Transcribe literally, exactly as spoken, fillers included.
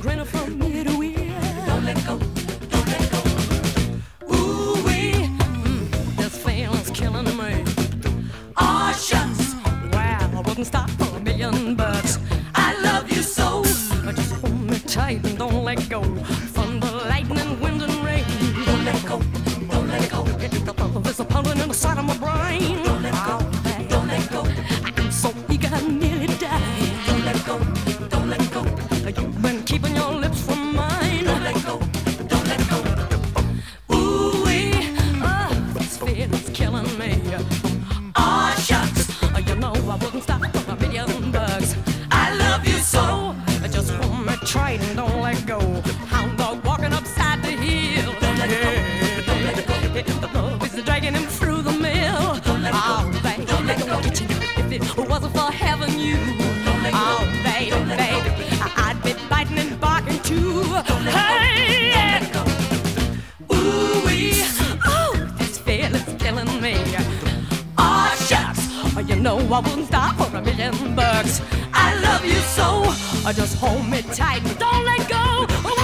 grinning from ear to ear. Don't let go, don't let go. Ooh wee, mm, this feeling's killing me. Aw shucks, wow, I wouldn't stop for a million bucks. I love you so, just hold me tight and don't let go. From the lightning, wind and rain. Don't let go, don't let go. There's a pounding in the side of my brain. Don't let go, don't let go. I'm so eager, I nearly die. Don't let go, don't let go. You've been keeping your lips from mine. Don't let go, don't let go. Ooh-wee, oh, this feeling's killing me. Aw, shucks, you know I wouldn't stop for a million bucks. I love you so, just hold me tight and don't let go. Hound dog walking upside the hill. Don't let go, don't let go. The love is dragging him through the mill. Don't let go, oh, baby, don't let go. If it wasn't for having you, oh, baby, baby, I'd be biting and barking too. Hey, yeah. Ooh-wee, oh, this feeling's killing me. Aw, shucks, you know I wouldn't stop for a million bucks. I love you so, just hold me tight and don't let go.